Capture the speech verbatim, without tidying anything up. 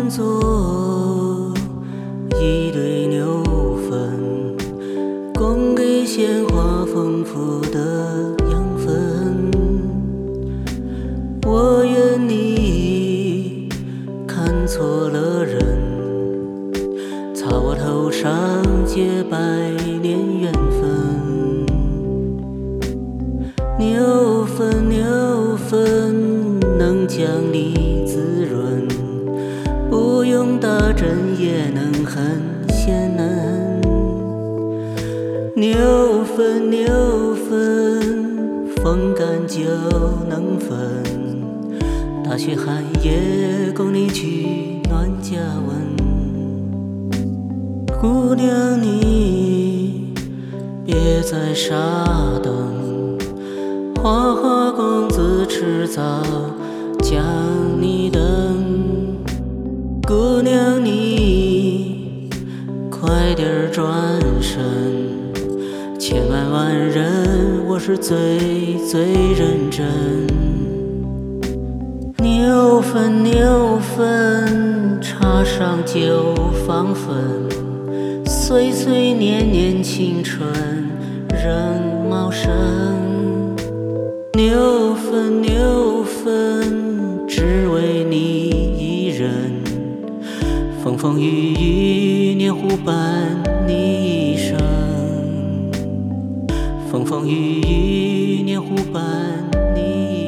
换作一堆牛粪，供给鲜花丰富的养分。我愿你看错了人，擦我头上结百年缘分。牛粪牛粪能将你滋润，不用打针也能很鲜嫩。牛粪牛粪风干就能分，大雪寒夜供你取暖加温。姑娘你别再傻等，花花公子迟早将你等。姑娘你快点儿转身，千万万人我是最最认真。牛粪牛粪插上就放粪，岁岁年年青春仍茂盛。牛粪牛粪只为你一人，风风雨雨黏糊伴你一生。风风雨雨黏糊伴你一生。